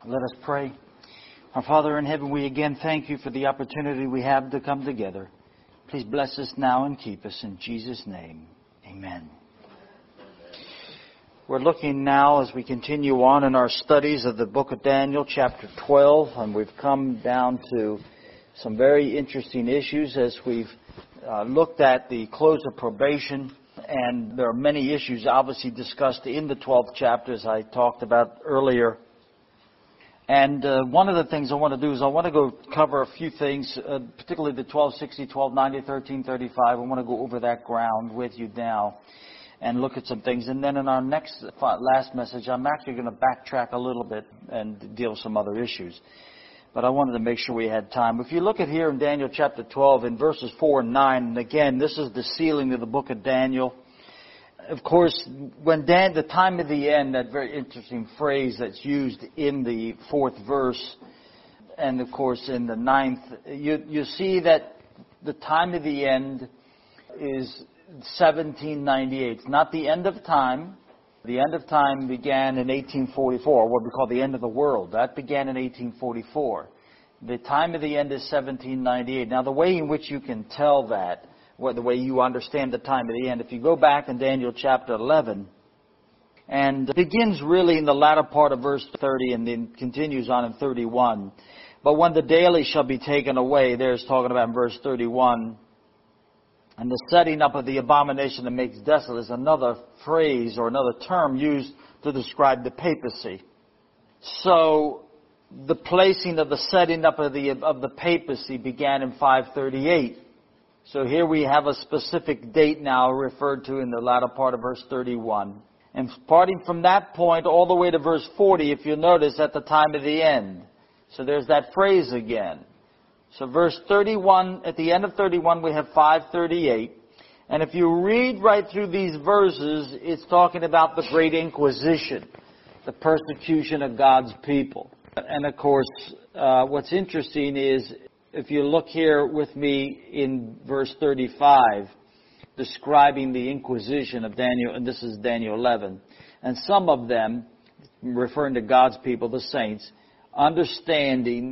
Let us pray. Our Father in heaven, we again thank you for the opportunity we have to come together. Please bless us now and keep us in Jesus' name. Amen. We're looking now as we continue on in our studies of the book of Daniel, chapter 12, and we've come down to some very interesting issues as we've looked at the close of probation, and there are many issues obviously discussed in the 12th chapter as I talked about earlier. And one of the things I want to do is I want to go cover a few things, particularly the 1260, 1290, 1335. I want to go over that ground with you now and look at some things. And then in our last message, I'm actually going to backtrack a little bit and deal with some other issues. But I wanted to make sure we had time. If you look at here in Daniel chapter 12 in verses 4 and 9, and again, this is the sealing of the book of Daniel. Of course, when the time of the end, that very interesting phrase that's used in the 4th verse, and of course in the 9th, you see that the time of the end is 1798. It's not the end of time. The end of time began in 1844, what we call the end of the world. That began in 1844. The time of the end is 1798. Now, the way in which you can tell that, the way you understand the time of the end, if you go back in Daniel chapter 11, and it begins really in the latter part of verse 30 and then continues on in 31. But when the daily shall be taken away, there's talking about in verse 31, and the setting up of the abomination that makes desolate is another phrase or another term used to describe the papacy. So the placing of the setting up of the papacy began in 538. So here we have a specific date now referred to in the latter part of verse 31. And starting from that point all the way to verse 40, if you'll notice, at the time of the end. So there's that phrase again. So verse 31, at the end of 31, we have 538. And if you read right through these verses, it's talking about the Great Inquisition, the persecution of God's people. And of course, what's interesting is, if you look here with me in verse 35, describing the Inquisition of Daniel, and this is Daniel 11, and some of them, referring to God's people, the saints, understanding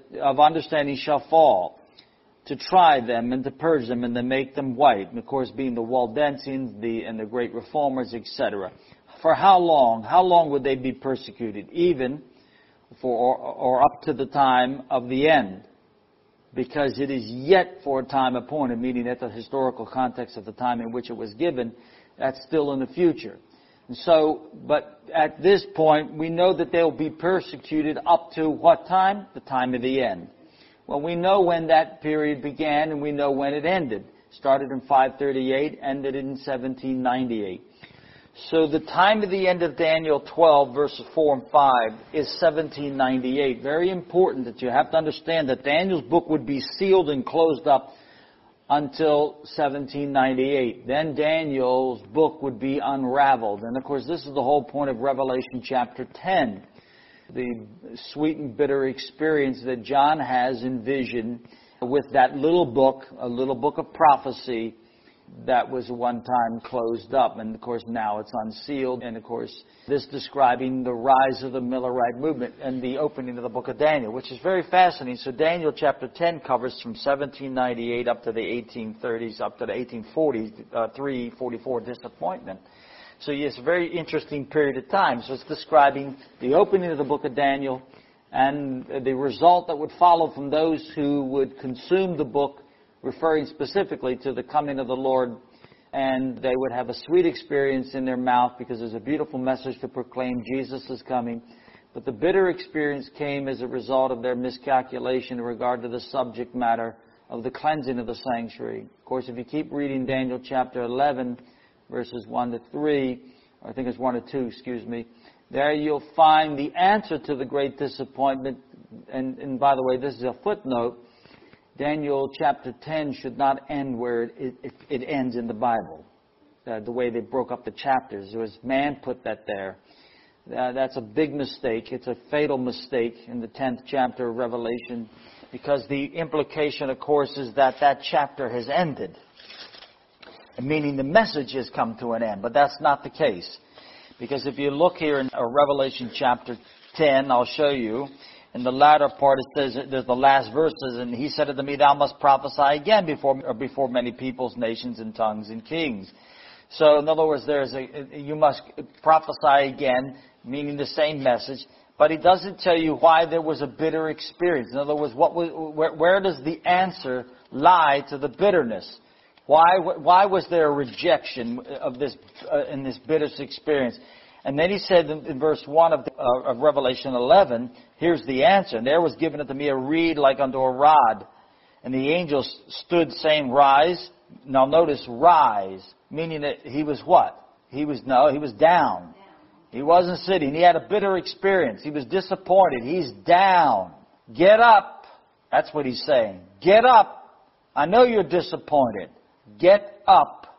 shall fall, to try them and to purge them and to make them white. And of course, being the Waldensians and the great reformers, etc. For how long? How long would they be persecuted? Even for or up to the time of the end. Because it is yet for a time appointed, meaning at the historical context of the time in which it was given, that's still in the future. And so, but at this point, we know that they'll be persecuted up to what time? The time of the end. Well, we know when that period began and we know when it ended. Started in 538, ended in 1798. So the time of the end of Daniel 12, verses 4 and 5, is 1798. Very important that you have to understand that Daniel's book would be sealed and closed up until 1798. Then Daniel's book would be unraveled. And of course, this is the whole point of Revelation chapter 10. The sweet and bitter experience that John has in vision with that little book, a little book of prophecy, that was one time closed up, and of course now it's unsealed. And of course, this describing the rise of the Millerite movement and the opening of the book of Daniel, which is very fascinating. So Daniel chapter 10 covers from 1798 up to the 1830s, up to the 1840s, 344 disappointment. So it's a very interesting period of time. So it's describing the opening of the book of Daniel and the result that would follow from those who would consume the book, referring specifically to the coming of the Lord, and they would have a sweet experience in their mouth because there's a beautiful message to proclaim Jesus is coming. But the bitter experience came as a result of their miscalculation in regard to the subject matter of the cleansing of the sanctuary. Of course, if you keep reading Daniel chapter 11, verses 1 to 3, or I think it's 1 to 2, excuse me, there you'll find the answer to the great disappointment. And by the way, this is a footnote. Daniel chapter 10 should not end where it ends in the Bible. The way they broke up the chapters. It was man put that there. That's a big mistake. It's a fatal mistake in the 10th chapter of Revelation, because the implication, of course, is that chapter has ended. Meaning the message has come to an end. But that's not the case. Because if you look here in Revelation chapter 10, I'll show you. In the latter part, it says, there's the last verses, and he said unto me, thou must prophesy again before many peoples, nations, and tongues, and kings. So, in other words, you must prophesy again, meaning the same message. But he doesn't tell you why there was a bitter experience. In other words, where does the answer lie to the bitterness? Why was there a rejection of this in this bitter experience? And then he said in verse 1 of Revelation 11, here's the answer. And there was given unto me a reed like unto a rod. And the angel stood saying, rise. Now notice, rise. Meaning that he was what? He was down. He wasn't sitting. He had a bitter experience. He was disappointed. He's down. Get up. That's what he's saying. Get up. I know you're disappointed. Get up.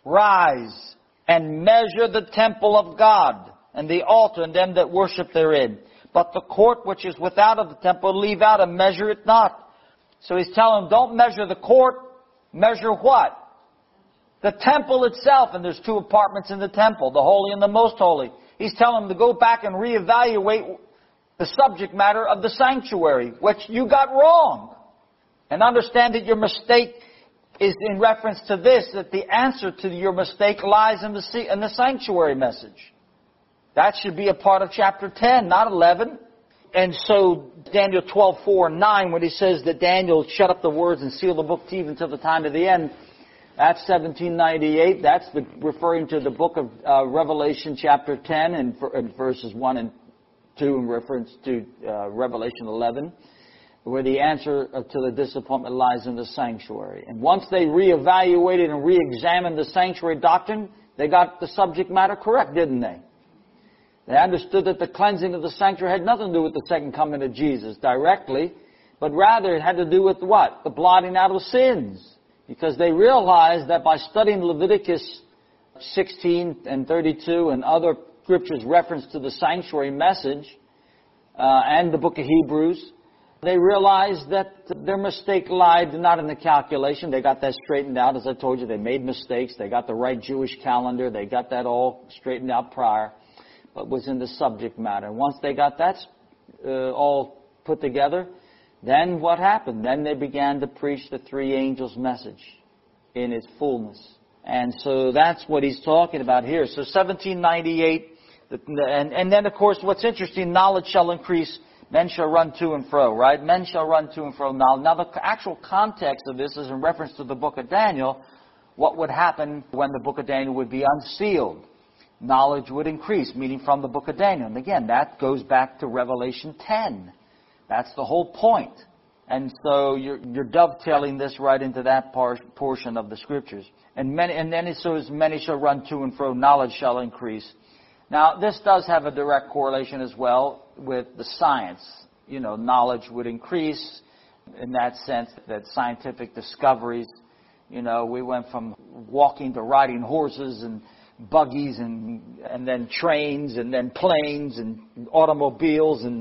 Rise. And measure the temple of God, and the altar, and them that worship therein. But the court which is without of the temple, leave out and measure it not. So he's telling them, don't measure the court, measure what? The temple itself, and there's 2 apartments in the temple, the holy and the most holy. He's telling them to go back and reevaluate the subject matter of the sanctuary, which you got wrong. And understand that your mistake is in reference to this, that the answer to your mistake lies in the sanctuary message. That should be a part of chapter 10, not 11. And so Daniel 12:4-9, when he says that Daniel shut up the words and sealed the book even until the time of the end, that's 1798. That's referring to the book of Revelation chapter 10 and verses 1 and 2 in reference to Revelation 11. Where the answer to the disappointment lies in the sanctuary. And once they reevaluated and reexamined the sanctuary doctrine, they got the subject matter correct, didn't they? They understood that the cleansing of the sanctuary had nothing to do with the second coming of Jesus directly, but rather it had to do with what? The blotting out of sins. Because they realized that by studying Leviticus 16 and 32 and other scriptures reference to the sanctuary message and the book of Hebrews, they realized that their mistake lied not in the calculation. They got that straightened out. As I told you, they made mistakes. They got the right Jewish calendar. They got that all straightened out prior. But was in the subject matter. Once they got that all put together, then what happened? Then they began to preach the 3 angels' message in its fullness. And so that's what he's talking about here. So 1798, and then of course what's interesting, knowledge shall increase. Men shall run to and fro, right? Men shall run to and fro. Now the actual context of this is in reference to the book of Daniel. What would happen when the book of Daniel would be unsealed? Knowledge would increase, meaning from the book of Daniel. And again, that goes back to Revelation 10. That's the whole point. And so you're dovetailing this right into that portion of the Scriptures. And then it says, many shall run to and fro, knowledge shall increase. Now, this does have a direct correlation as well with the science. You know, knowledge would increase in that sense that scientific discoveries, you know, we went from walking to riding horses and buggies and then trains and then planes and automobiles and,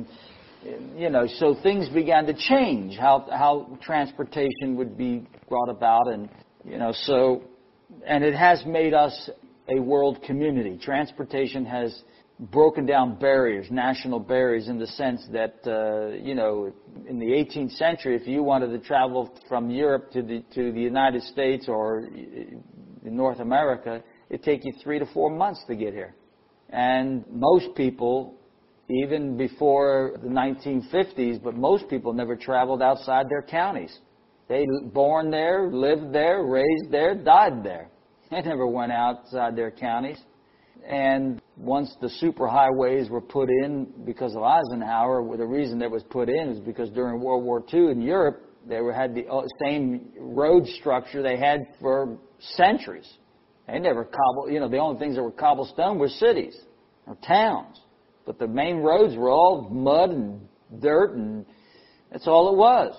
you know, so things began to change, how transportation would be brought about and, you know, so, and it has made us a world community. Transportation has broken down barriers, national barriers, in the sense that, you know, in the 18th century, if you wanted to travel from Europe to the United States or in North America, it'd take you 3 to 4 months to get here. And most people, even before the 1950s, but most people never traveled outside their counties. They born there, lived there, raised there, died there. They never went outside their counties. And once the superhighways were put in because of Eisenhower, the reason that was put in is because during World War II in Europe, they had the same road structure they had for centuries. They never cobbled, you know, the only things that were cobblestone were cities or towns. But the main roads were all mud and dirt, and that's all it was.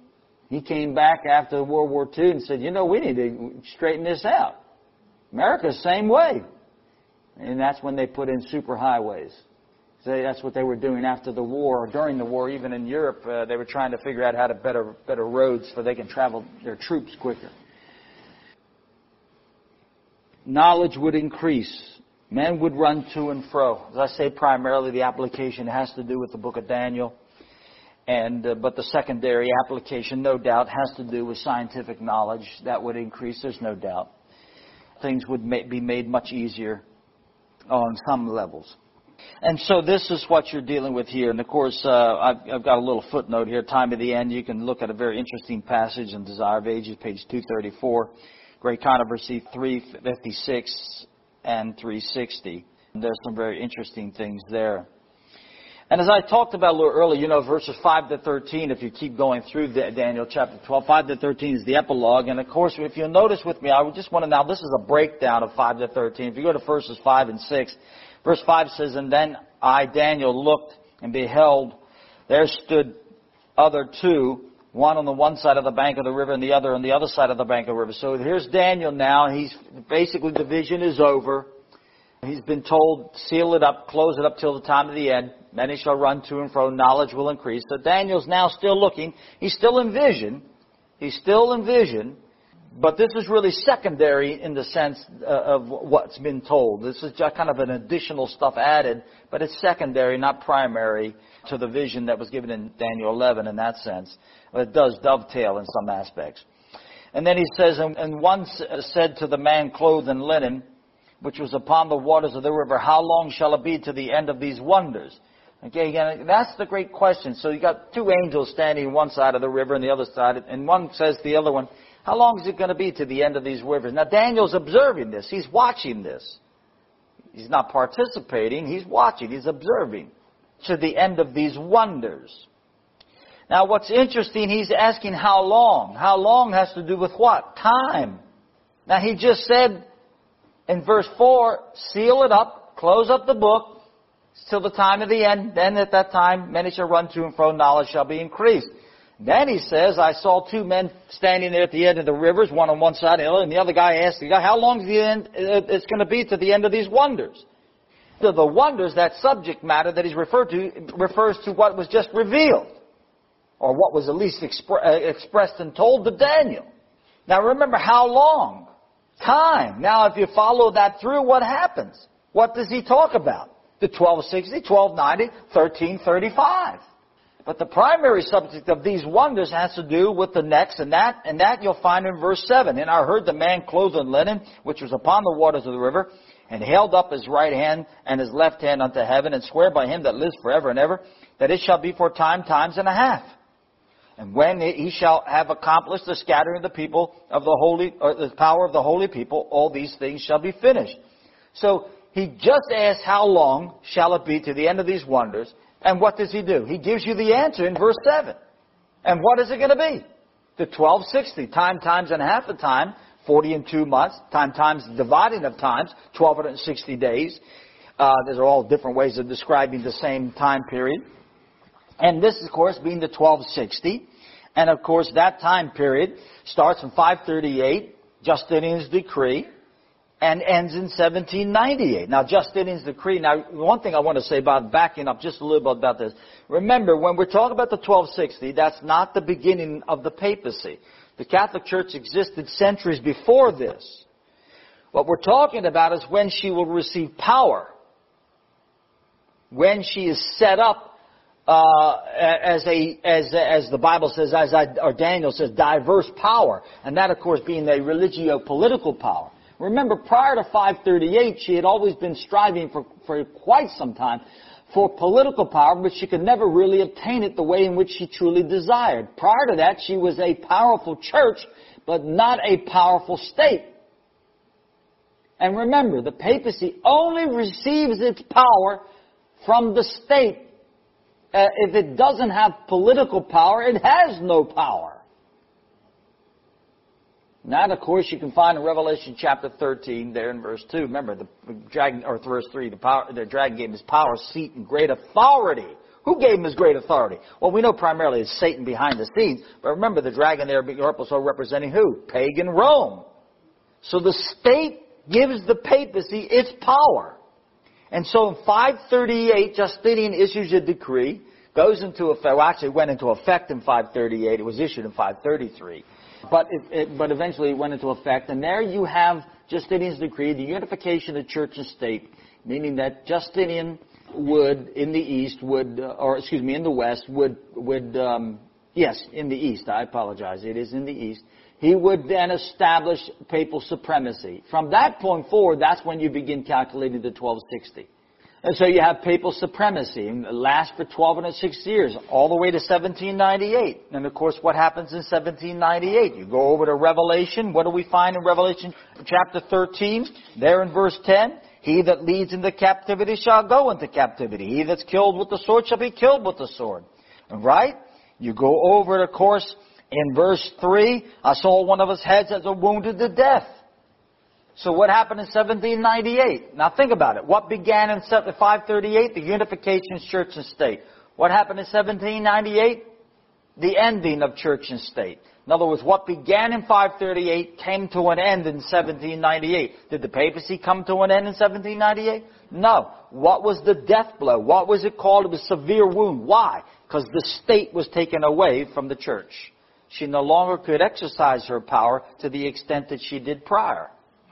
He came back after World War II and said, you know, we need to straighten this out. America's the same way. And that's when they put in superhighways. So that's what they were doing after the war, or during the war, even in Europe. They were trying to figure out how to better roads so they can travel their troops quicker. Knowledge would increase. Men would run to and fro. As I say, primarily the application has to do with the book of Daniel. But the secondary application, no doubt, has to do with scientific knowledge. That would increase, there's no doubt. Things would be made much easier on some levels. And so this is what you're dealing with here. And of course, I've got a little footnote here, Time of the End. You can look at a very interesting passage in Desire of Ages, page 234. Great Controversy 356 and 360. And there's some very interesting things there. And as I talked about a little earlier, verses 5 to 13, if you keep going through Daniel chapter 12, 5 to 13 is the epilogue. And of course, if you'll notice with me, I just want to now, this is a breakdown of 5 to 13. If you go to verses 5 and 6, verse 5 says, "And then I, Daniel, looked and beheld, there stood other two, one on the one side of the bank of the river and the other on the other side of the bank of the river." So here's Daniel now. He's basically, the vision is over. He's been told, seal it up, close it up till the time of the end. Many shall run to and fro, knowledge will increase. So Daniel's now still looking. He's still in vision. But this is really secondary in the sense of what's been told. This is just kind of an additional stuff added, but it's secondary, not primary, to the vision that was given in Daniel 11 in that sense. But it does dovetail in some aspects. And then he says, "And one said to the man clothed in linen, which was upon the waters of the river, how long shall it be to the end of these wonders?" Okay, again, that's the great question. So you got two angels standing on one side of the river and the other side, and one says to the other one, how long is it going to be to the end of these rivers? Now Daniel's observing this. He's watching this. He's not participating. He's watching. He's observing. To the end of these wonders. Now what's interesting, he's asking how long. How long has to do with what? Time. Now he just said in verse 4, seal it up, close up the book, till the time of the end. Then at that time, many shall run to and fro, knowledge shall be increased. Then he says, I saw two men standing there at the end of the rivers, one on one side and the other guy asked the guy, how long is the end, it's going to be to the end of these wonders? So the wonders, that subject matter that he's referred to, refers to what was just revealed, or what was at least expressed and told to Daniel. Now remember, how long? Time. Now if you follow that through, what happens? What does he talk about? The 1260, 1290, 1335. But the primary subject of these wonders has to do with the next, and that you'll find in verse 7. "And I heard the man clothed in linen, which was upon the waters of the river, and held up his right hand and his left hand unto heaven, and swear by him that lives forever and ever, that it shall be for times and a half. And when he shall have accomplished the scattering of the people of the holy, or the power of the holy people, all these things shall be finished." So he just asked, how long shall it be to the end of these wonders? And what does he do? He gives you the answer in verse 7. And what is it going to be? The 1260, times and a half the time, 40 and 2 months, times dividing of times, 1260 days. These are all different ways of describing the same time period. And this, of course, being the 1260. And, of course, that time period starts in 538, Justinian's decree, and ends in 1798. Now, Justinian's decree, now, one thing I want to say about backing up just a little bit about this. Remember, when we're talking about the 1260, that's not the beginning of the papacy. The Catholic Church existed centuries before this. What we're talking about is when she will receive power. When she is set up as the Bible says, or Daniel says, diverse power. And that, of course, being a religio-political power. Remember, prior to 538, she had always been striving for quite some time for political power, but she could never really obtain it the way in which she truly desired. Prior to that, she was a powerful church, but not a powerful state. And remember, the papacy only receives its power from the state. If it doesn't have political power, it has no power. And that, of course, you can find in Revelation chapter 13, there in verse 2. Remember, the dragon, or verse 3, the dragon gave him his power, seat, and great authority. Who gave him his great authority? Well, we know primarily it's Satan behind the scenes. But remember, the dragon there also representing who? Pagan Rome. So the state gives the papacy its power. And so in 538, Justinian issues a decree, goes into effect, well, actually it went into effect in 538, it was issued in 533. But but eventually it went into effect, and there you have Justinian's decree, the unification of church and state, meaning that Justinian would, in the East, in the West, in the East, I apologize, it is in the East, he would then establish papal supremacy. From that point forward, that's when you begin calculating the 1260. And so you have papal supremacy, and it lasts for 1206 years, all the way to 1798. And of course, what happens in 1798? You go over to Revelation. What do we find in Revelation chapter 13? There in verse 10, he that leads into captivity shall go into captivity. He that's killed with the sword shall be killed with the sword. Right? You go over, of course, in verse 3, I saw one of his heads as a wounded to death. So what happened in 1798? Now think about it. What began in 538? The unification of church and state. What happened in 1798? The ending of church and state. In other words, what began in 538 came to an end in 1798. Did the papacy come to an end in 1798? No. What was the death blow? What was it called? It was a severe wound. Why? Because the state was taken away from the church. She no longer could exercise her power to the extent that she did prior.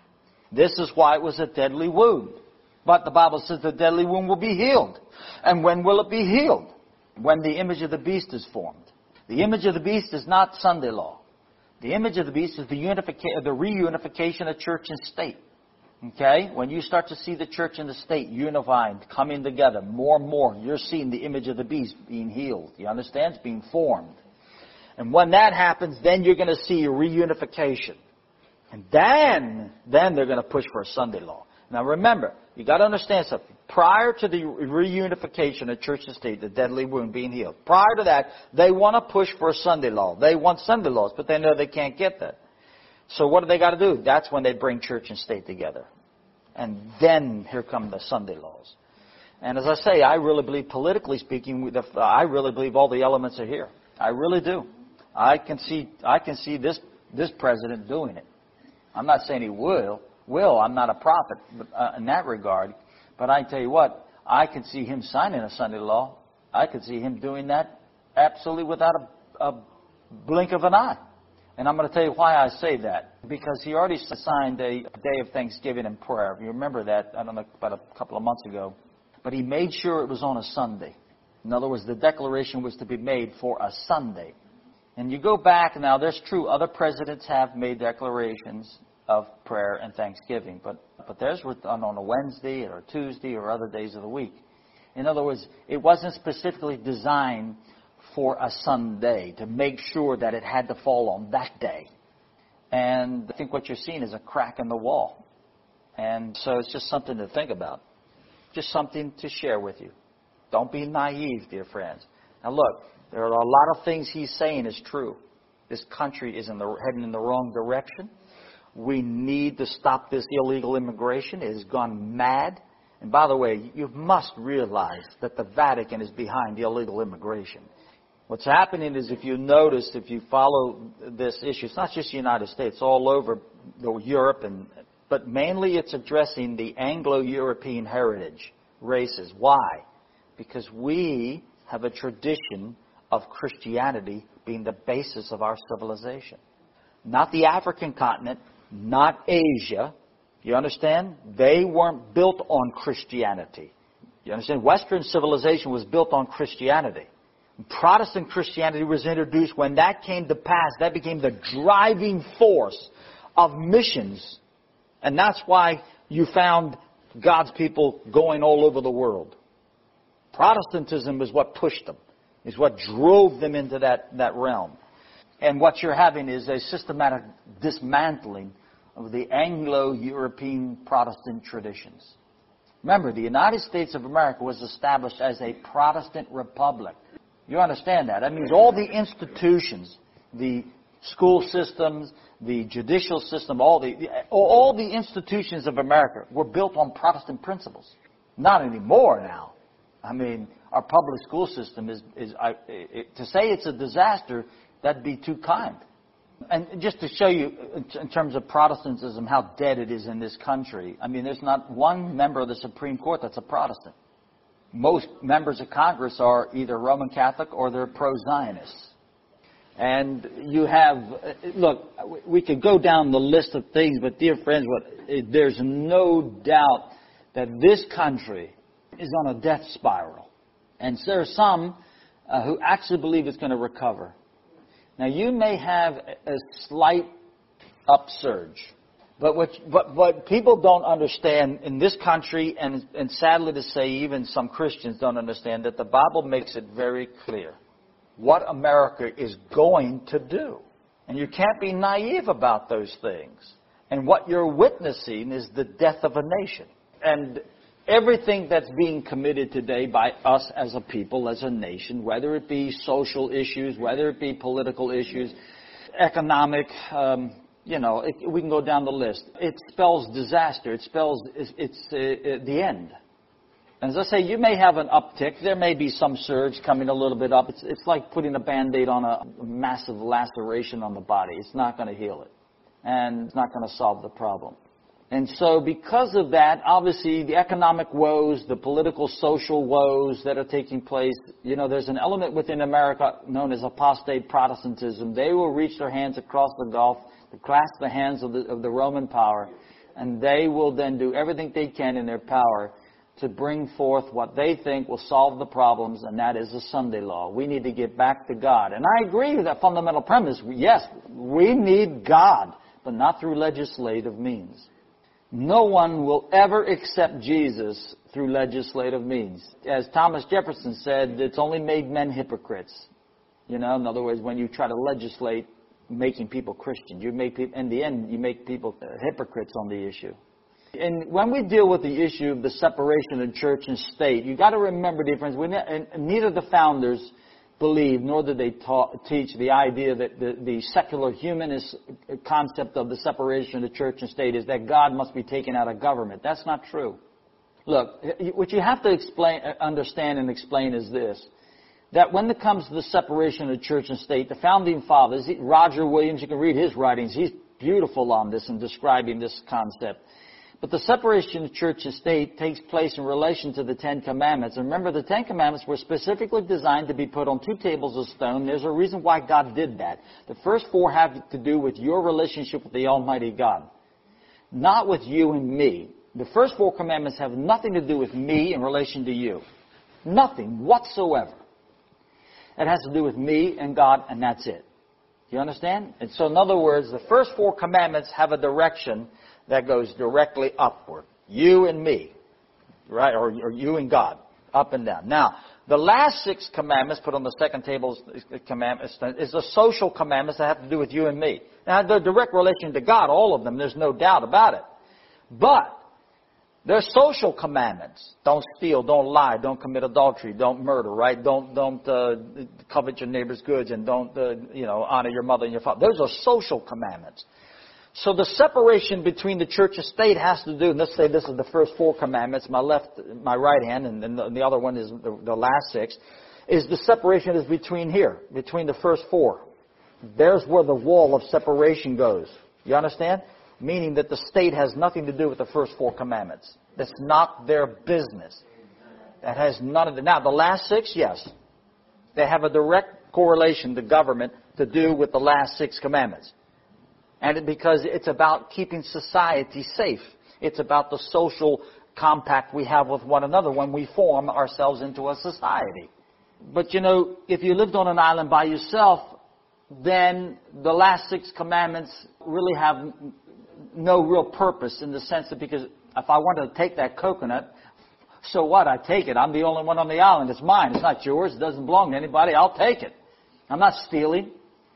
This is why it was a deadly wound. But the Bible says the deadly wound will be healed. And when will it be healed? When the image of the beast is formed. The image of the beast is not Sunday law. The image of the beast is the reunification of church and state. Okay? When you start to see the church and the state unified, coming together more and more, you're seeing the image of the beast being healed. You understand? It's being formed. And when that happens, then you're going to see a reunification. And then they're going to push for a Sunday law. Now remember, you got to understand something. Prior to the reunification of church and state, the deadly wound being healed, prior to that, they want to push for a Sunday law. They want Sunday laws, but they know they can't get that. So what do they got to do? That's when they bring church and state together. And then here come the Sunday laws. And as I say, I really believe, politically speaking, I really believe all the elements are here. I really do. I can see this president doing it. I'm not saying he will. I'm not a prophet in that regard. But I tell you what, I can see him signing a Sunday law. I could see him doing that absolutely without a blink of an eye. And I'm going to tell you why I say that. Because he already signed a day of thanksgiving and prayer. You remember that, I don't know, about a couple of months ago. But he made sure it was on a Sunday. In other words, the declaration was to be made for a Sunday. And you go back, now there's true, other presidents have made declarations of prayer and thanksgiving, but theirs were done on a Wednesday or Tuesday or other days of the week. In other words, it wasn't specifically designed for a Sunday to make sure that it had to fall on that day. And I think what you're seeing is a crack in the wall. And so it's just something to think about. Just something to share with you. Don't be naive, dear friends. Now look, there are a lot of things he's saying is true. This country is heading in the wrong direction. We need to stop this illegal immigration. It has gone mad. And by the way, you must realize that the Vatican is behind the illegal immigration. What's happening is, if you notice, if you follow this issue, it's not just the United States, all over Europe, but mainly it's addressing the Anglo-European heritage races. Why? Because we have a tradition of Christianity being the basis of our civilization. Not the African continent, not Asia. You understand? They weren't built on Christianity. You understand? Western civilization was built on Christianity. Protestant Christianity was introduced. When that came to pass, that became the driving force of missions. And that's why you found God's people going all over the world. Protestantism is what pushed them, is what drove them into that realm. And what you're having is a systematic dismantling of the Anglo-European Protestant traditions. Remember, the United States of America was established as a Protestant republic. You understand that? That means all the institutions, the school systems, the judicial system, all the institutions of America were built on Protestant principles. Not anymore now. I mean, our public school system is to say it's a disaster, that'd be too kind. And just to show you, in terms of Protestantism, how dead it is in this country, I mean, there's not one member of the Supreme Court that's a Protestant. Most members of Congress are either Roman Catholic or they're pro-Zionists. And you have, look, we could go down the list of things, but dear friends, there's no doubt that this country is on a death spiral. And there are some who actually believe it's going to recover. Now, you may have a slight upsurge, but what people don't understand in this country, and sadly to say even some Christians don't understand, that the Bible makes it very clear what America is going to do. And you can't be naive about those things. And what you're witnessing is the death of a nation. And everything that's being committed today by us as a people, as a nation, whether it be social issues, whether it be political issues, economic, we can go down the list. It spells disaster. It spells it's the end. As I say, you may have an uptick. There may be some surge coming a little bit up. It's like putting a Band-Aid on a massive laceration on the body. It's not going to heal it. And it's not going to solve the problem. And so because of that, obviously, the economic woes, the political, social woes that are taking place, there's an element within America known as apostate Protestantism. They will reach their hands across the Gulf to clasp the hands of the Roman power, and they will then do everything they can in their power to bring forth what they think will solve the problems, and that is the Sunday law. We need to get back to God. And I agree with that fundamental premise. Yes, we need God, but not through legislative means. No one will ever accept Jesus through legislative means. As Thomas Jefferson said, it's only made men hypocrites. In other words, when you try to legislate making people Christian, in the end, you make people hypocrites on the issue. And when we deal with the issue of the separation of church and state, you've got to remember, dear friends, neither the founders believed, nor did they teach the idea that the secular humanist concept of the separation of church and state is that God must be taken out of government. That's not true. Look, what you have to understand and explain is this, that when it comes to the separation of church and state, the founding fathers, Roger Williams, you can read his writings, he's beautiful on this in describing this concept. But the separation of church and state takes place in relation to the Ten Commandments. And remember, the Ten Commandments were specifically designed to be put on 2 tables of stone. There's a reason why God did that. The first 4 have to do with your relationship with the Almighty God, not with you and me. The first 4 commandments have nothing to do with me in relation to you. Nothing whatsoever. It has to do with me and God, and that's it. Do you understand? And so, in other words, the first 4 commandments have a direction that goes directly upward. You and me, right? Or you and God, up and down. Now, the last 6 commandments put on the second table commandments is the social commandments that have to do with you and me. Now, they're direct relation to God, all of them. There's no doubt about it. But they're social commandments. Don't steal, don't lie, don't commit adultery, don't murder, right? Don't covet your neighbor's goods, and don't honor your mother and your father. Those are social commandments. So the separation between the church and state has to do, and let's say this is the first 4 commandments, my right hand, and then the other one is the last 6, is the separation is between the first 4. There's where the wall of separation goes. You understand? Meaning that the state has nothing to do with the first 4 commandments. That's not their business. That has none of it. Now, the last 6, yes. They have a direct correlation to government to do with the last 6 commandments. And because it's about keeping society safe. It's about the social compact we have with one another when we form ourselves into a society. But if you lived on an island by yourself, then the last 6 commandments really have no real purpose, in the sense that, because if I wanted to take that coconut, so what? I take it. I'm the only one on the island. It's mine. It's not yours. It doesn't belong to anybody. I'll take it. I'm not stealing.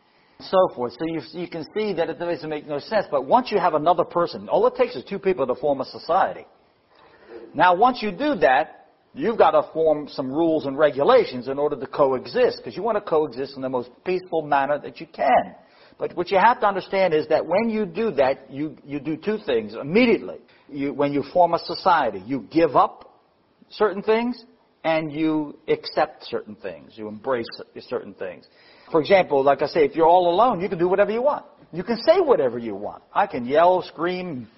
So forth. So you can see that it doesn't make no sense. But once you have another person, all it takes is 2 people to form a society. Now, once you do that, you've got to form some rules and regulations in order to coexist, because you want to coexist in the most peaceful manner that you can. But what you have to understand is that when you do that, you do 2 things immediately. When you form a society, you give up certain things and you accept certain things. You embrace certain things. For example, like I say, if you're all alone, you can do whatever you want. You can say whatever you want. I can yell, scream,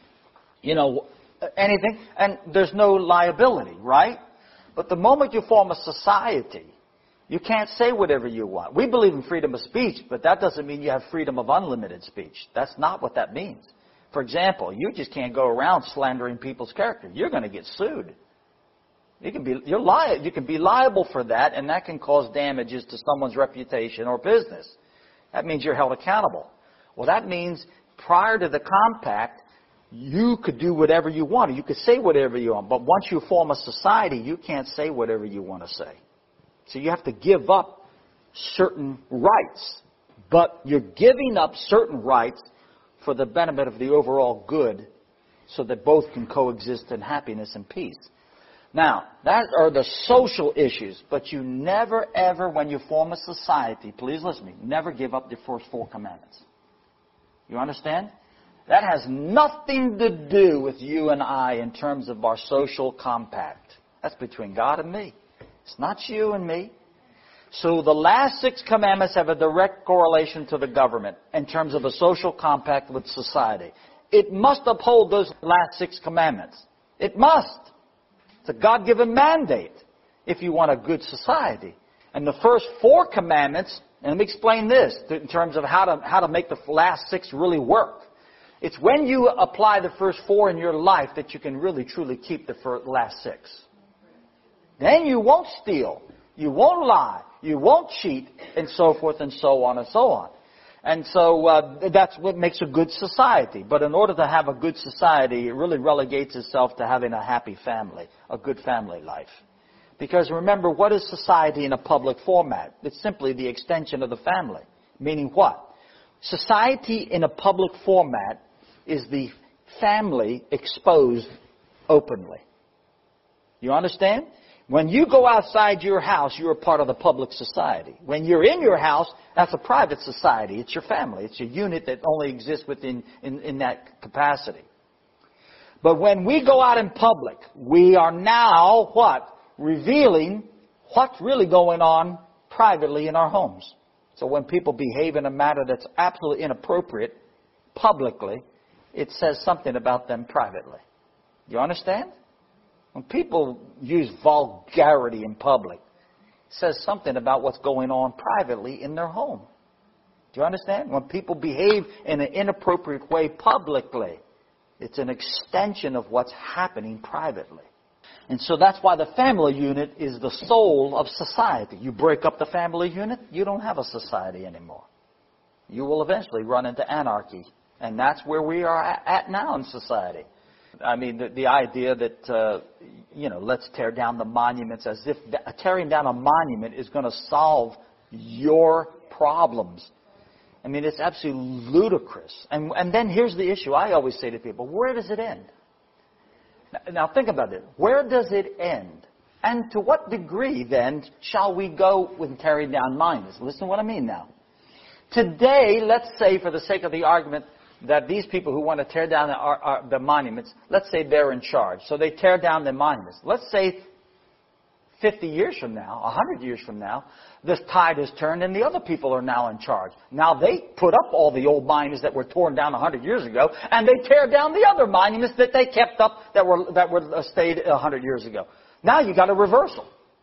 anything, and there's no liability, right? But the moment you form a society, You can't say whatever you want. We believe in freedom of speech, but that doesn't mean you have freedom of unlimited speech. That's not what that means. For example, you just can't go around slandering people's character. You're going to get sued. You can be liable for that, and that can cause damages to someone's reputation or business. That means you're held accountable. Well, that means prior to the compact, you could do whatever you want. You could say whatever you want. But once you form a society, you can't say whatever you want to say. So you have to give up certain rights. But you're giving up certain rights for the benefit of the overall good so that both can coexist in happiness and peace. Now, that are the social issues. But you never, ever, when you form a society, please listen to me, never give up the first 4 commandments. You understand? That has nothing to do with you and I in terms of our social compact. That's between God and me. It's not you and me. So the last 6 commandments have a direct correlation to the government in terms of a social compact with society. It must uphold those last 6 commandments. It must. It's a God-given mandate if you want a good society. And the first 4 commandments, and let me explain this in terms of how to make the last 6 really work. It's when you apply the first 4 in your life that you can really truly keep the last 6. Then you won't steal, you won't lie, you won't cheat, and so forth and so on and so on. And so that's what makes a good society. But in order to have a good society, it really relegates itself to having a happy family, a good family life. Because remember, what is society in a public format? It's simply the extension of the family. Meaning what? Society in a public format is the family exposed openly. You understand? When you go outside your house, you're a part of the public society. When you're in your house, that's a private society. It's your family. It's a unit that only exists within in that capacity. But when we go out in public, we are now what? Revealing what's really going on privately in our homes. So when people behave in a manner that's absolutely inappropriate publicly, it says something about them privately. You understand? When people use vulgarity in public, it says something about what's going on privately in their home. Do you understand? When people behave in an inappropriate way publicly, it's an extension of what's happening privately. And so that's why the family unit is the soul of society. You break up the family unit, you don't have a society anymore. You will eventually run into anarchy. And that's where we are at now in society. I mean, the idea that, let's tear down the monuments as if tearing down a monument is going to solve your problems. I mean, it's absolutely ludicrous. And then here's the issue. I always say to people, where does it end? Now think about it. Where does it end? And to what degree, then, shall we go with tearing down monuments? Listen to what I mean now. Today, let's say, for the sake of the argument, that these people who want to tear down the monuments, let's say they're in charge. So they tear down the monuments. Let's say 50 years from now, 100 years from now, this tide has turned and the other people are now in charge. Now they put up all the old monuments that were torn down 100 years ago, and they tear down the other monuments that they kept up that were stayed 100 years ago. Now you got a reversal.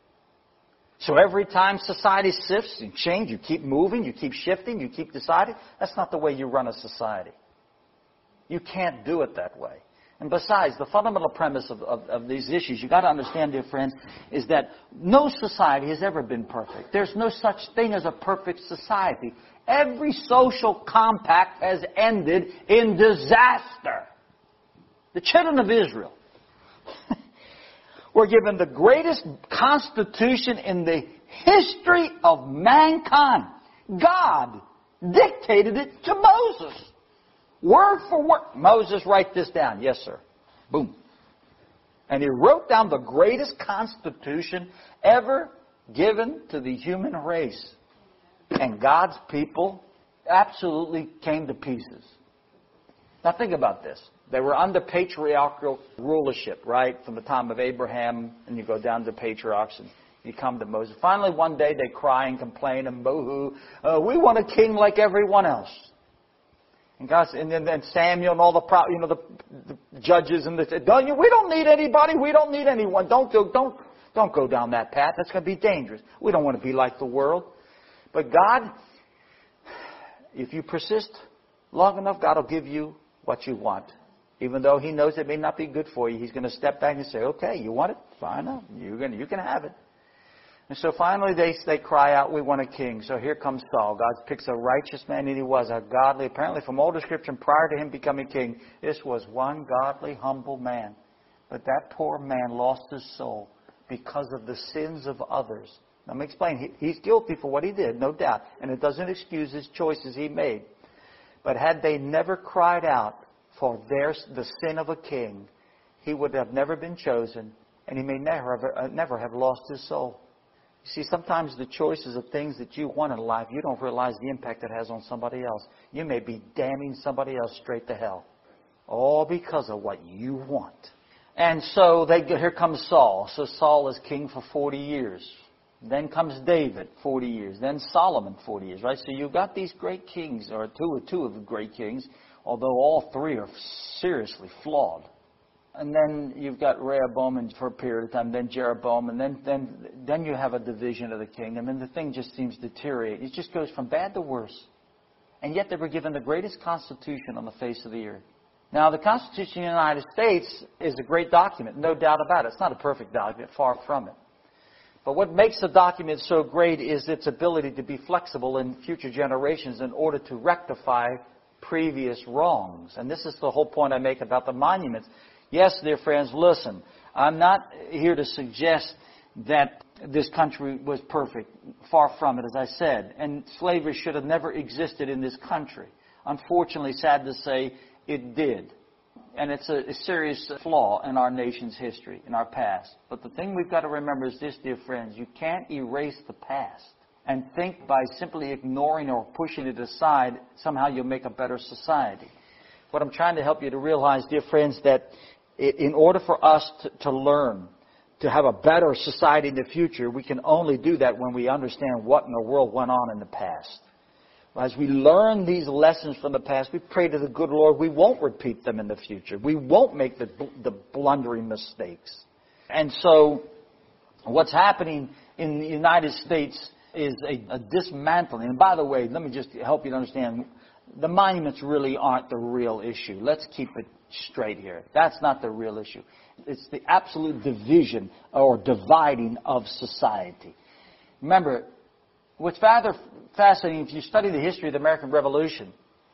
So every time society shifts and changes, you keep moving, you keep shifting, you keep deciding. That's not the way you run a society. You can't do it that way. And besides, the fundamental premise of these issues, you've got to understand, dear friends, is that no society has ever been perfect. There's no such thing as a perfect society. Every social compact has ended in disaster. The children of Israel were given the greatest constitution in the history of mankind. God dictated it to Moses. Word for word. Moses, write this down. Yes, sir. Boom. And he wrote down the greatest constitution ever given to the human race. And God's people absolutely came to pieces. Now think about this. They were under patriarchal rulership, right? From the time of Abraham, and you go down to patriarchs, and you come to Moses. Finally, one day they cry and complain and boo-hoo. We want a king like everyone else. And God, and then Samuel and all the judges and we don't need anybody. We don't need anyone. Don't Don't go down that path. That's going to be dangerous. We don't want to be like the world. But God, if you persist long enough, God will give you what you want. Even though He knows it may not be good for you, He's going to step back and say, okay, you want it? Fine enough. You can have it. And so finally they cry out, we want a king. So here comes Saul. God picks a righteous man, and he was a godly. Apparently from all description prior to him becoming king, this was one godly, humble man. But that poor man lost his soul because of the sins of others. Let me explain. He's guilty for what he did, no doubt. And it doesn't excuse his choices he made. But had they never cried out for the sin of a king, he would have never been chosen, and he may never have lost his soul. You see, sometimes the choices of things that you want in life, you don't realize the impact it has on somebody else. You may be damning somebody else straight to hell. All because of what you want. And so here comes Saul. So Saul is king for 40 years. Then comes David, 40 years. Then Solomon, 40 years, right? So you've got these great kings, or two of the great kings, although all three are seriously flawed. And then you've got Rehoboam for a period of time, then Jeroboam, and then you have a division of the king, and then the thing just seems to deteriorate. It just goes from bad to worse. And yet they were given the greatest constitution on the face of the earth. Now, the Constitution of the United States is a great document, no doubt about it. It's not a perfect document, far from it. But what makes the document so great is its ability to be flexible in future generations in order to rectify previous wrongs. And this is the whole point I make about the monuments. Yes, dear friends, listen. I'm not here to suggest that this country was perfect. Far from it, as I said. And slavery should have never existed in this country. Unfortunately, sad to say, it did. And it's a serious flaw in our nation's history, in our past. But the thing we've got to remember is this, dear friends. You can't erase the past and think by simply ignoring or pushing it aside, somehow you'll make a better society. What I'm trying to help you to realize, dear friends, that in order for us to learn, to have a better society in the future, we can only do that when we understand what in the world went on in the past. As we learn these lessons from the past, we pray to the good Lord we won't repeat them in the future. We won't make the blundering mistakes. And so what's happening in the United States is a dismantling. And by the way, let me just help you to understand, the monuments really aren't the real issue. Let's keep it straight here. That's not the real issue. It's the absolute division or dividing of society. Remember, what's rather fascinating, if you study the history of the American Revolution,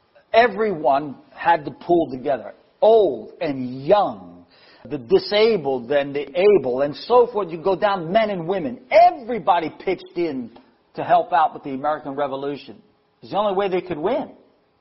everyone had to pull together. Old and young, the disabled and the able, and so forth. You go down, men and women. Everybody pitched in to help out with the American Revolution. It's the only way they could win.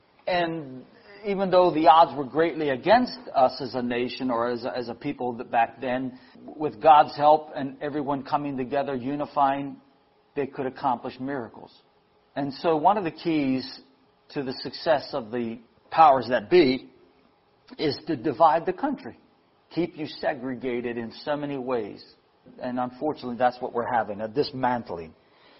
And even though the odds were greatly against us as a nation or as a people back then, with God's help and everyone coming together, unifying, they could accomplish miracles. And so one of the keys to the success of the powers that be is to divide the country. Keep you segregated in so many ways. And unfortunately, that's what we're having, a dismantling.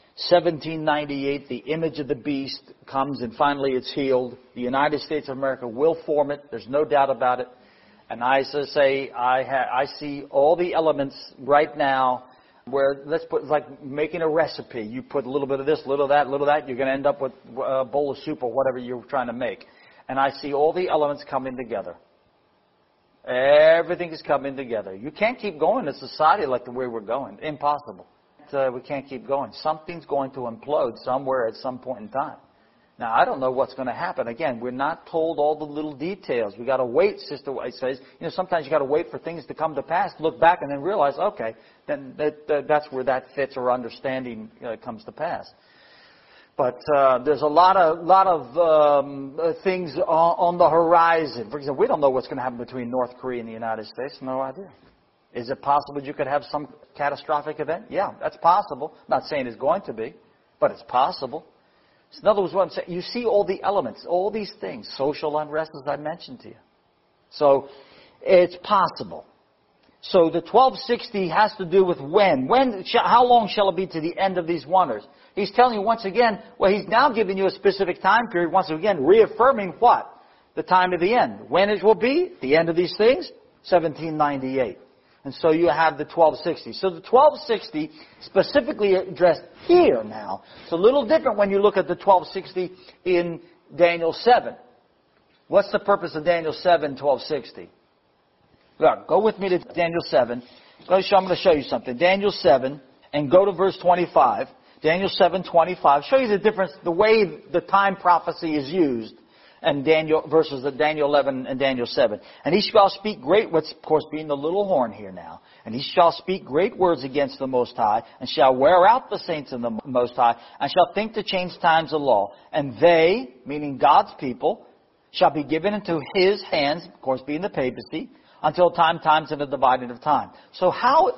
1798, the image of the beast comes and finally it's healed. The United States of America will form it. There's no doubt about it. And I say, I see all the elements right now where, let's put, like making a recipe. You put a little bit of this, a little of that, you're going to end up with a bowl of soup or whatever you're trying to make. And I see all the elements coming together. Everything is coming together. You can't keep going in society like the way we're going. Impossible. We can't keep going. Something's going to implode somewhere at some point in time. Now, I don't know what's going to happen. Again, we're not told all the little details. We've got to wait, Sister White says. You know, sometimes you've got to wait for things to come to pass, look back, and then realize, okay, then that's where that fits or understanding comes to pass. But there's a lot of things on the horizon. For example, we don't know what's going to happen between North Korea and the United States. No idea. Is it possible you could have some catastrophic event? Yeah, that's possible. I'm not saying it's going to be, but it's possible. So in other words, what I'm saying, you see all the elements, all these things, social unrest, as I mentioned to you. So it's possible. So the 1260 has to do with when. How long shall it be to the end of these wonders? He's telling you once again, well, he's now giving you a specific time period, once again, reaffirming what? The time of the end. When it will be, the end of these things? 1798. And so you have the 1260. So the 1260 specifically addressed here now. It's a little different when you look at the 1260 in Daniel 7. What's the purpose of Daniel 7, 1260? Look, go with me to Daniel 7. I'm going to show you something. Daniel 7, and go to verse 25. Daniel 7:25. Show you the difference, the way the time prophecy is used, and Daniel versus the Daniel 11 and Daniel 7. And he shall speak great, what's of course being the little horn here now. And he shall speak great words against the Most High, and shall wear out the saints of the Most High, and shall think to change times of law. And they, meaning God's people, shall be given into his hands, of course being the papacy, until times and the dividing of time. So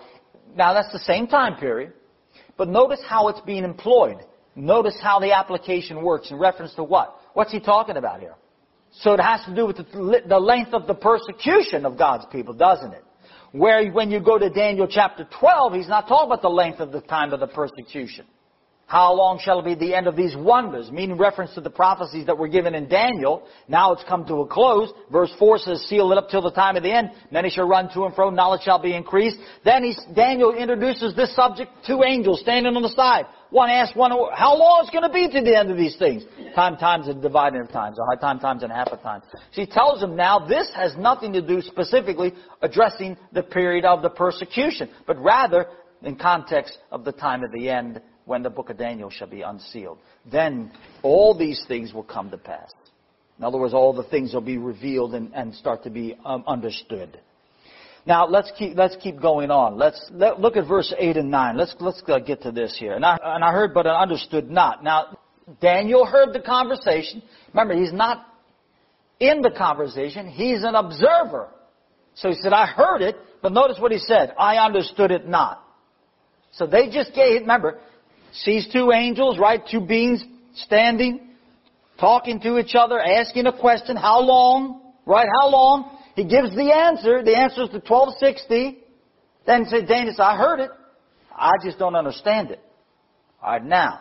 now that's the same time period, but notice how it's being employed. Notice how the application works in reference to what? What's he talking about here? So it has to do with the length of the persecution of God's people, doesn't it? Where when you go to Daniel chapter 12, he's not talking about the length of the time of the persecution. How long shall it be the end of these wonders? Meaning reference to the prophecies that were given in Daniel. Now it's come to a close. Verse 4 says, seal it up till the time of the end. Many shall run to and fro, knowledge shall be increased. Then Daniel introduces this subject, two angels standing on the side. One asks one, how long is it going to be to the end of these things? Times and dividing of times, or times and a half of time. So he tells them now this has nothing to do specifically addressing the period of the persecution, but rather in context of the time of the end, when the book of Daniel shall be unsealed. Then all these things will come to pass. In other words, all the things will be revealed and start to be understood. Now let's keep going on. Let's look at verse 8 and 9. Let's get to this here. And I heard, but I understood not. Now Daniel heard the conversation. Remember, he's not in the conversation. He's an observer. So he said, I heard it, but notice what he said. I understood it not. So they just gave, remember, sees two angels, right? Two beings standing, talking to each other, asking a question. How long? Right? How long? He gives the answer. The answer is the 1260. Then said Daniel, I heard it. I just don't understand it. All right, now.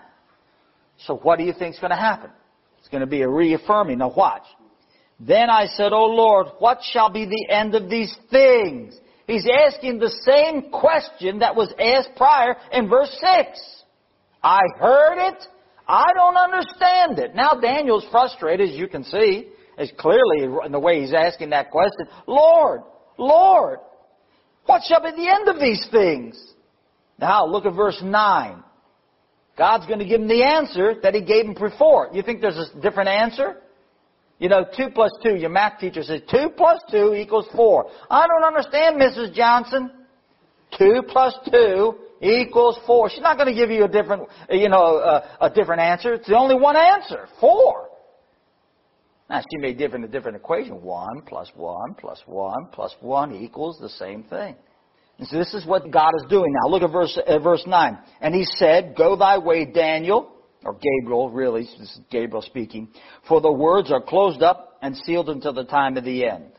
So what do you think is going to happen? It's going to be a reaffirming. Now watch. Then I said, O Lord, what shall be the end of these things? He's asking the same question that was asked prior in verse 6. I heard it. I don't understand it. Now Daniel's frustrated, as you can see, as clearly in the way he's asking that question. Lord, Lord, what shall be the end of these things? Now look at verse 9. God's going to give him the answer that he gave him before. You think there's a different answer? You know, 2 plus 2, your math teacher says 2 plus 2 equals 4. I don't understand, Mrs. Johnson. 2 plus 2 equals 4. She's not going to give you a different, a different answer. It's the only one answer, 4. Now, she may give in a different equation. 1 plus 1 plus 1 plus 1 equals the same thing. And so this is what God is doing now. Look at verse 9. And he said, go thy way, Daniel, or Gabriel, really, this is Gabriel speaking, for the words are closed up and sealed until the time of the end.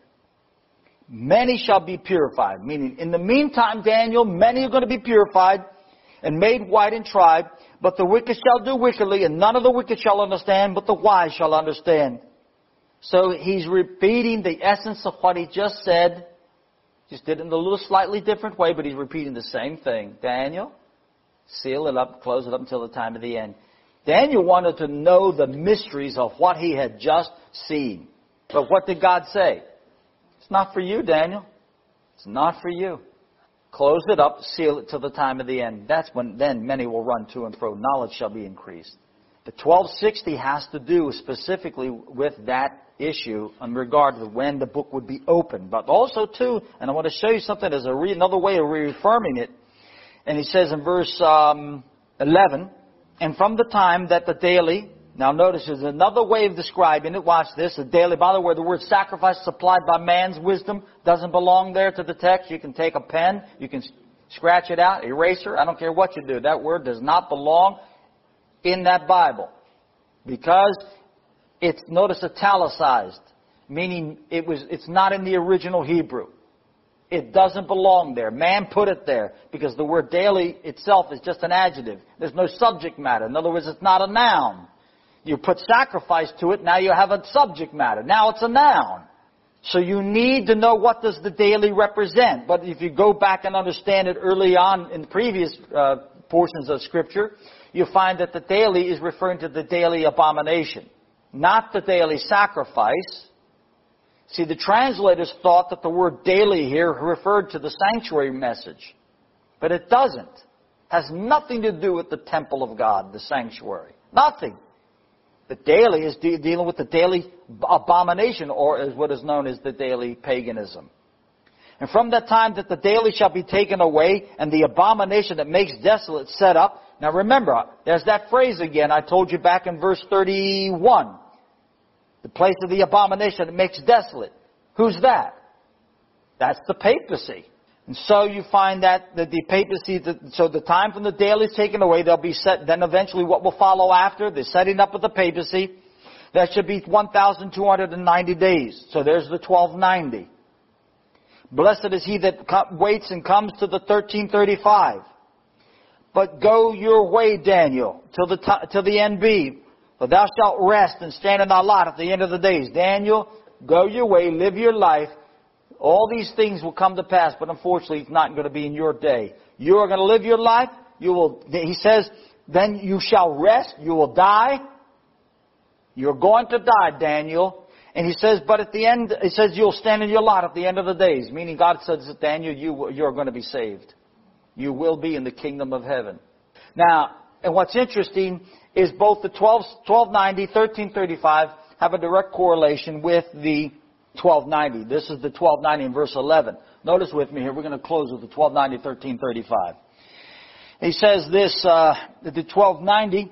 Many shall be purified. Meaning, in the meantime, Daniel, many are going to be purified and made white and tried. But the wicked shall do wickedly, and none of the wicked shall understand, but the wise shall understand. So he's repeating the essence of what he just said. Just did it in a little slightly different way, but he's repeating the same thing. Daniel, seal it up, close it up until the time of the end. Daniel wanted to know the mysteries of what he had just seen. But what did God say? It's not for you, Daniel. It's not for you. Close it up, seal it till the time of the end. That's when then many will run to and fro. Knowledge shall be increased. The 1260 has to do specifically with that issue in regard to when the book would be opened. But also, too, and I want to show you something as another way of reaffirming it. And he says in verse 11, and from the time that the daily, now notice there's another way of describing it. Watch this. The daily, by the way, the word sacrifice supplied by man's wisdom doesn't belong there to the text. You can take a pen, you can scratch it out, eraser, I don't care what you do. That word does not belong in that Bible. Because it's, notice, italicized, meaning it's not in the original Hebrew. It doesn't belong there. Man put it there because the word daily itself is just an adjective. There's no subject matter. In other words, it's not a noun. You put sacrifice to it, now you have a subject matter. Now it's a noun. So you need to know what does the daily represent. But if you go back and understand it early on in the previous portions of Scripture, you find that the daily is referring to the daily abomination, not the daily sacrifice. See, the translators thought that the word daily here referred to the sanctuary message. But it doesn't. It has nothing to do with the temple of God, the sanctuary. Nothing. The daily is dealing with the daily abomination, or as what is known as the daily paganism. And from that time that the daily shall be taken away, and the abomination that makes desolate set up. Now remember, there's that phrase again I told you back in verse 31. The place of the abomination that makes desolate. Who's that? That's the papacy. And so you find that the papacy, so the time from the daily is taken away, they'll be set, then eventually what will follow after, the setting up of the papacy, that should be 1,290 days. So there's the 1290. Blessed is he that waits and comes to the 1335. But go your way, Daniel, till the end be. For thou shalt rest and stand in thy lot at the end of the days. Daniel, go your way, live your life. All these things will come to pass, but unfortunately it's not going to be in your day. You are going to live your life. He says, then you shall rest. You will die. You're going to die, Daniel. And he says, but at the end, it says you'll stand in your lot at the end of the days. Meaning God says, Daniel, you're going to be saved. You will be in the kingdom of heaven. Now, and what's interesting is both the 1290, 1335 have a direct correlation with the 1290. This is the 1290 in verse 11. Notice with me here, we're going to close with the 1290, 1335. He says this, the 1290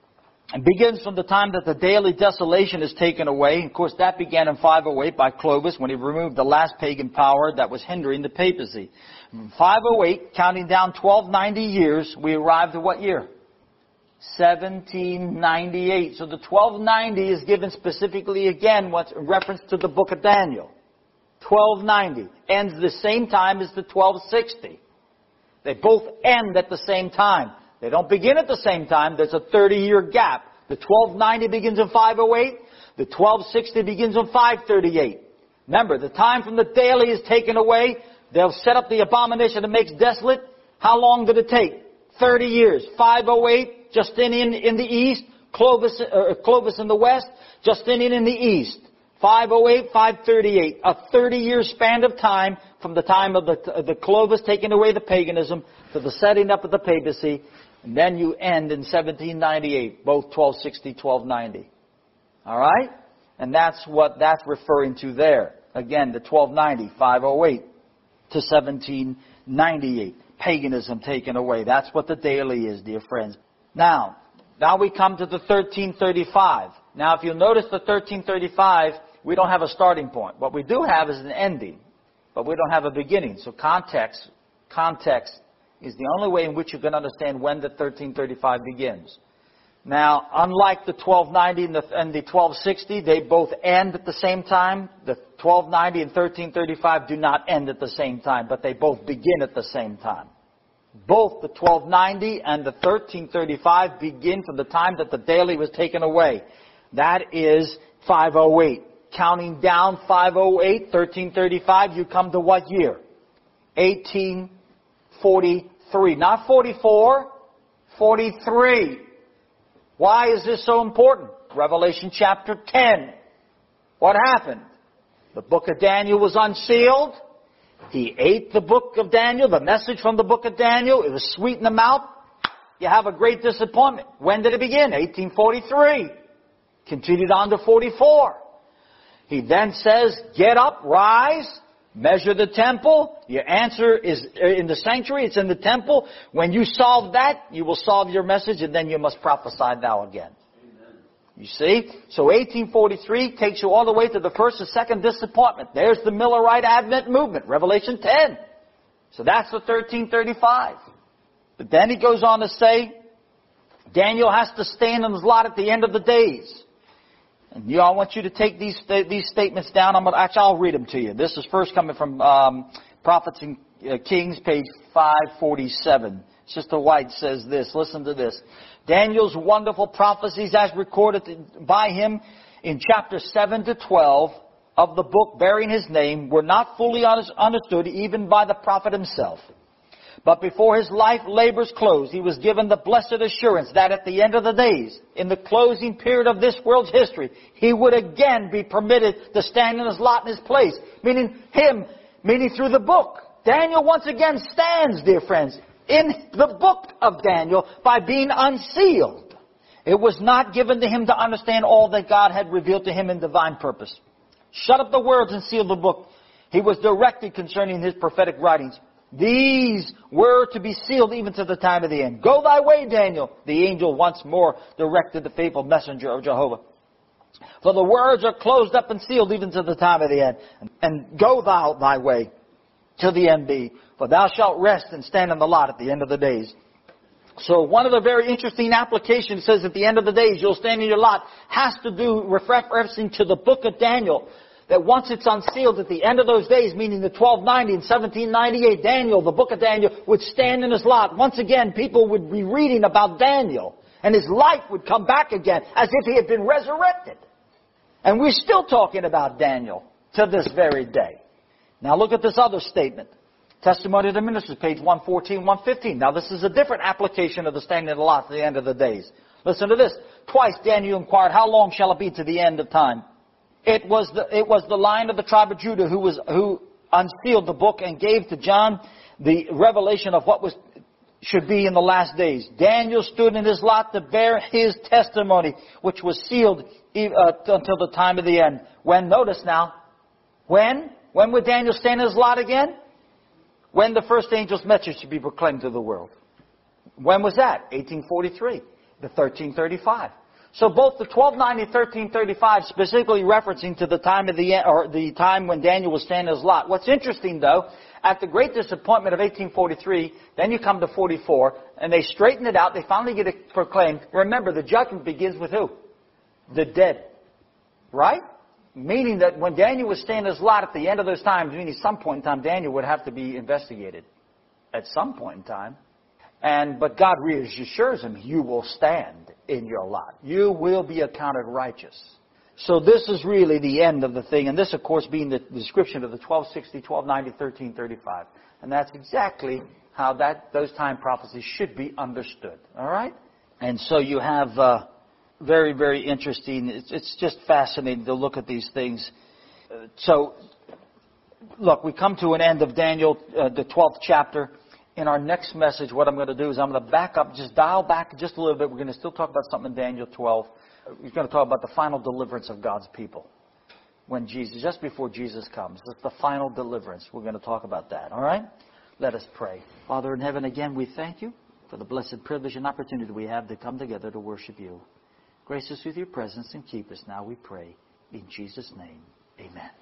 begins from the time that the daily desolation is taken away. Of course, that began in 508 by Clovis when he removed the last pagan power that was hindering the papacy. From 508, counting down 1290 years, we arrived at what year? 1798. So the 1290 is given specifically again what's in reference to the book of Daniel. 1290 ends the same time as the 1260. They both end at the same time. They don't begin at the same time. There's a 30-year gap. The 1290 begins in 508. The 1260 begins in 538. Remember, the time from the daily is taken away. They'll set up the abomination that makes desolate. How long did it take? 30 years. 508. Justinian in the east, Clovis in the west, Justinian in the east. 508, 538. A 30-year span of time from the time of the Clovis taking away the paganism to the setting up of the papacy. And then you end in 1798, both 1260, 1290. All right? And that's what that's referring to there. Again, the 1290, 508 to 1798. Paganism taken away. That's what the daily is, dear friends. Now we come to the 1335. Now, if you'll notice the 1335, we don't have a starting point. What we do have is an ending, but we don't have a beginning. So context is the only way in which you can understand when the 1335 begins. Now, unlike the 1290 and the 1260, they both end at the same time. The 1290 and 1335 do not end at the same time, but they both begin at the same time. Both the 1290 and the 1335 begin from the time that the daily was taken away. That is 508. Counting down 508, 1335, you come to what year? 1843. Not 44, 43. Why is this so important? Revelation chapter 10. What happened? The book of Daniel was unsealed. He ate the book of Daniel, the message from the book of Daniel. It was sweet in the mouth. You have a great disappointment. When did it begin? 1843. Continued on to 44. He then says, get up, rise, measure the temple. Your answer is in the sanctuary. It's in the temple. When you solve that, you will solve your message, and then you must prophesy now again. You see? So 1843 takes you all the way to the first and second disappointment. There's the Millerite Advent movement, Revelation 10. So that's the 1335. But then he goes on to say, Daniel has to stand in his lot at the end of the days. And I want you to take these statements down. I'll read them to you. This is first coming from Prophets and Kings, page 547. Sister White says this. Listen to this. Daniel's wonderful prophecies as recorded by him in chapter 7 to 12 of the book bearing his name were not fully understood even by the prophet himself. But before his life labors closed, he was given the blessed assurance that at the end of the days, in the closing period of this world's history, he would again be permitted to stand in his lot in his place. Meaning through the book. Daniel once again stands, dear friends, in the book of Daniel by being unsealed. It was not given to him to understand all that God had revealed to him in divine purpose. Shut up the words and seal the book. He was directed concerning his prophetic writings. These were to be sealed even to the time of the end. Go thy way, Daniel, the angel once more directed the faithful messenger of Jehovah. For the words are closed up and sealed even to the time of the end. And go thou thy way till the end be. For thou shalt rest and stand in the lot at the end of the days. So one of the very interesting applications says at the end of the days you'll stand in your lot has to do referencing to the book of Daniel. That once it's unsealed at the end of those days, meaning the 1290 and 1798, Daniel, the book of Daniel, would stand in his lot. Once again, people would be reading about Daniel. And his life would come back again as if he had been resurrected. And we're still talking about Daniel to this very day. Now look at this other statement. Testimony of the Ministers, page 114, 115. Now this is a different application of the standing in the lot at the end of the days. Listen to this. Twice Daniel inquired, how long shall it be to the end of time? It was the Lion of the tribe of Judah who unsealed the book and gave to John the revelation of what should be in the last days. Daniel stood in his lot to bear his testimony, which was sealed until the time of the end. When? Notice now. When would Daniel stand in his lot again? When the first angel's message should be proclaimed to the world. When was that? 1843. The 1335. So both the 1290 and 1335 specifically referencing to the time of the end, or the time when Daniel was standing in his lot. What's interesting though, at the great disappointment of 1843, then you come to 44, and they straighten it out, they finally get it proclaimed. Remember, the judgment begins with who? The dead. Right? Meaning that when Daniel was standing in his lot at the end of those times, meaning some point in time, Daniel would have to be investigated. At some point in time. But God reassures him, you will stand in your lot. You will be accounted righteous. So this is really the end of the thing. And this, of course, being the description of the 1260, 1290, 1335. And that's exactly how those time prophecies should be understood. All right? And so you have very, very interesting. It's just fascinating to look at these things. So, look, we come to an end of Daniel, the 12th chapter. In our next message, what I'm going to do is I'm going to back up, just dial back just a little bit. We're going to still talk about something in Daniel 12. We're going to talk about the final deliverance of God's people. Just before Jesus comes. That's the final deliverance. We're going to talk about that. All right? Let us pray. Father in heaven, again, we thank you for the blessed privilege and opportunity we have to come together to worship you. Grace us with your presence and keep us now, we pray. In Jesus' name, amen.